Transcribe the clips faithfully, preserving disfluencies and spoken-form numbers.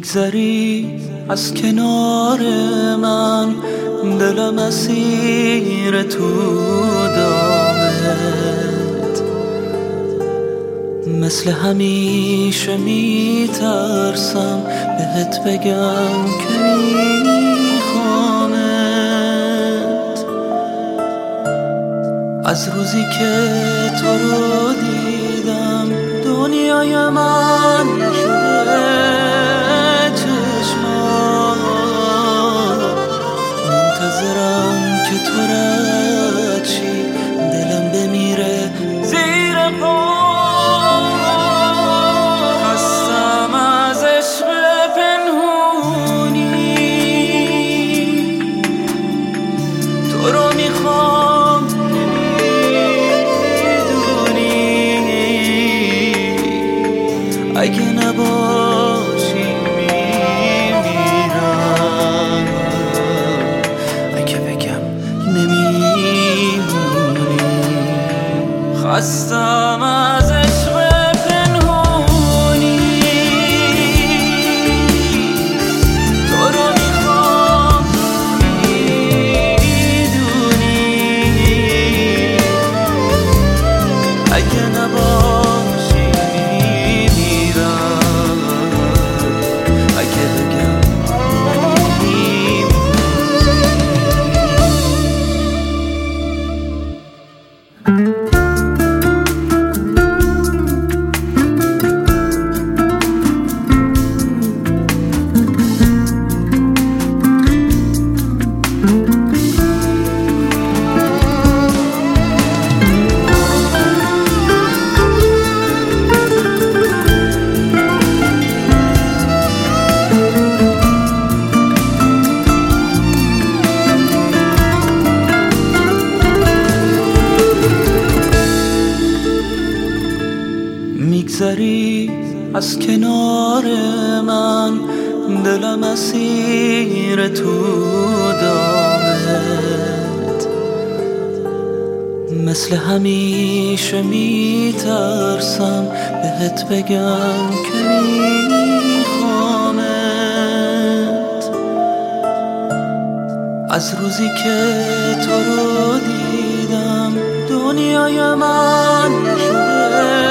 میگذری از کنار من، دلم اسیر تو دامت. مثل همیشه میترسم بهت بگم که میخوامت. از روزی که تو رو دیدم دنیای من شده چشمام. منتظرم که تو رد شی، دلم بمیره زیر پا. خستم از عشق پنهونی، تو رو میخوام اگه نباشی میمیرم، اگه بگم نمیمونی. خستم از عشق پنهونی، تو رو میخوام میدونی. اگه نباشی میگذری از کنار من، دلم اسیر تو دامت. مثل همیشه میترسم بهت بگم که میخوامت. از روزی که تو رو دیدم دنیای من شده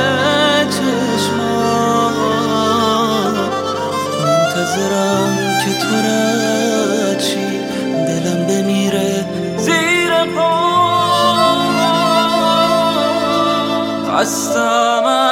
چشمام. منتظرم که تو رد شی، دلم بمیره زیر پا. خستم